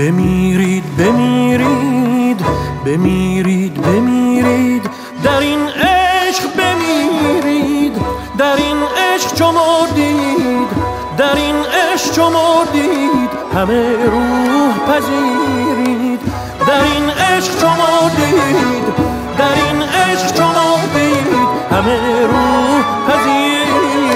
بمیرید بمیرید بمیرید بمیرید در این عشق بمیرید در این عشق چو مردید در این عشق چو مردید همه روح پذیرید در این عشق چو مردید در این عشق چو مردید همه روح پذیرید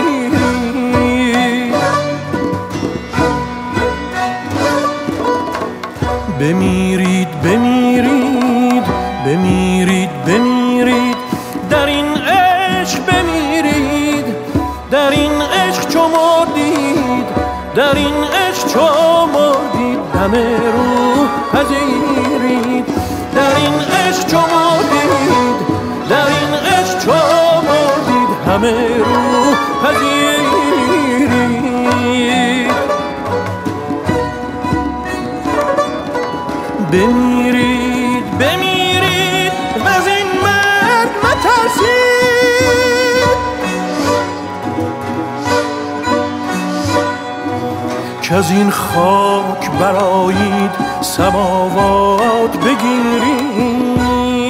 بمیرید بمیرید بمیرید بمیرید در این عشق بمیرید در این عشق چو مردید در این عشق چو مردید همه روح پذیرید در این عشق چو مردید در این عشق چو مردید همه روح پذیرید بمیرید بمیرید وز این مرد مترسید که از این خاک برآیید سماوات بگیرید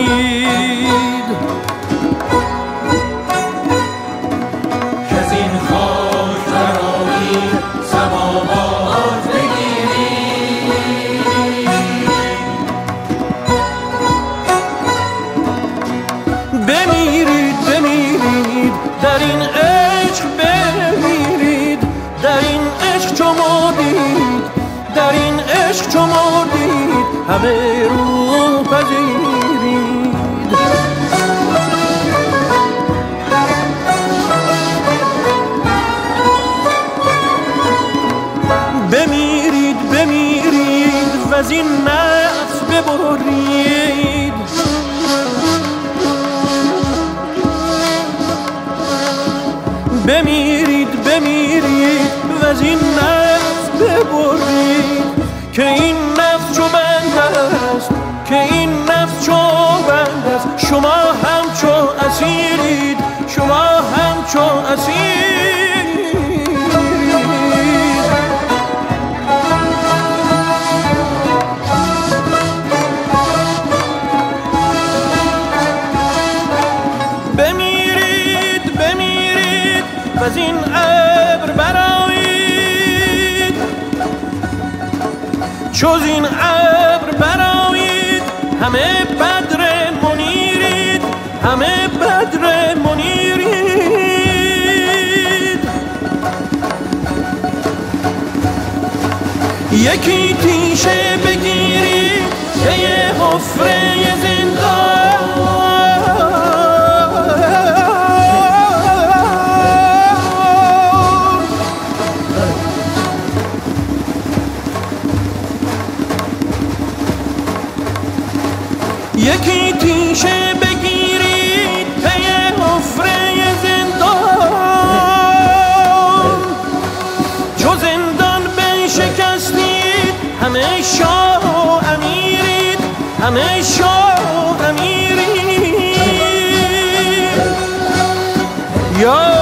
که از این خاک برآیید سماوات بمیرید بمیرید در این عشق بمیرید در این عشق چو مردید در این عشق چو مردید همه روح پذیرید بمیرید بمیرید وز این نفس ببرید بمیرید بمیرید وز این نفس ببرید که این نفس چو بند است که این نفس چو بند است شما هم چو اسیرید شما هم چو اسیرید بمیرید بمیرید وز این ابر برآیید چوز این ابر برآیید همه بدر منیرید همه بدر منیرید یکی تیشه بگیرید به یه حفره زندان یکی تیشه بگیرید پی حفره زندان چو زندان بشکستید همه شاه و امیرید همه شاه و امیرید یا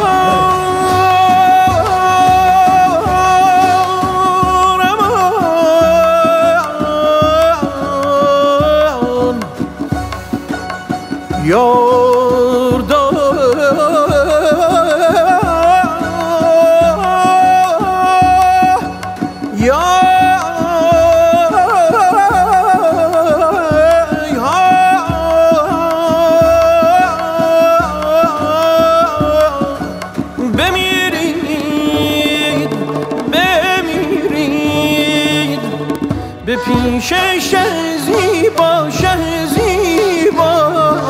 به پیش شه زیبا شه زیبا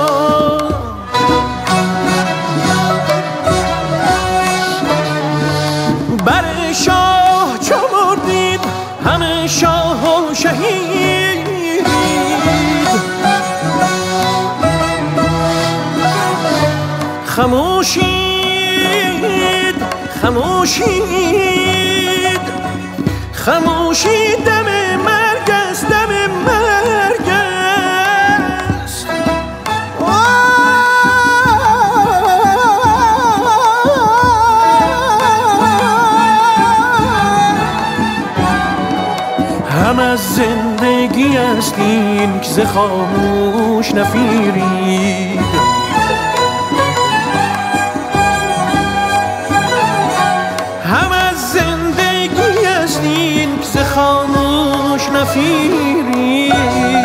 بر شاه چو مردید همه شاه و شهید خموشید خموشید خموشید دم مرگ است دم مرگ است همه از زندگی است این که ز خاموش نفیرید. هم از زندگی است این که ز خاموش نفیرید.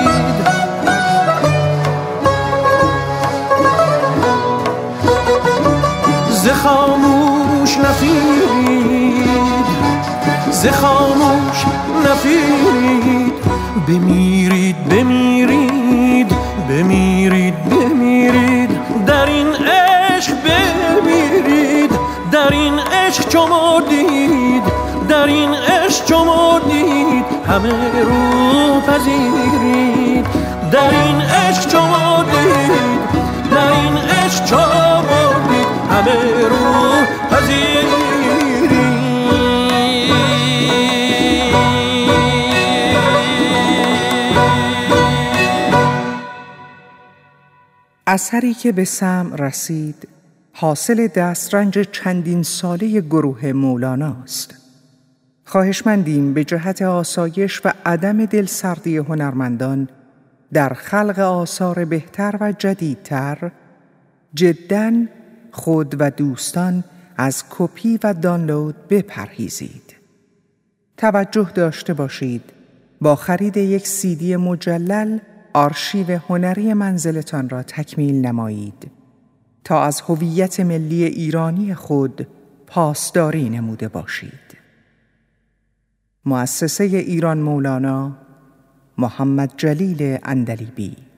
ز خاموش نفیرید، ز خاموش نفیرید. بمیرید بمیرید بمیرید بمیرید، در این عشق بمیرید، در این عشق چو مردید، در این عشق چو مردید همه رو پذیرید. در این عشق چو مردید، در این عشق چو مردید همه رو پذیرید. اثری که به سمع رسید حاصل دسترنج چندین ساله گروه مولاناست. خواهشمندیم به جهت آسایش و عدم دلسردی هنرمندان در خلق آثار بهتر و جدیدتر جداً خود و دوستان از کپی و دانلود بپرهیزید. توجه داشته باشید با خرید یک CD مجلل آرشیو هنری منزلتان را تکمیل نمایید تا از هویت ملی ایرانی خود پاسداری نموده باشید. مؤسسه ایران مولانا، محمد جلیل عندلیبی.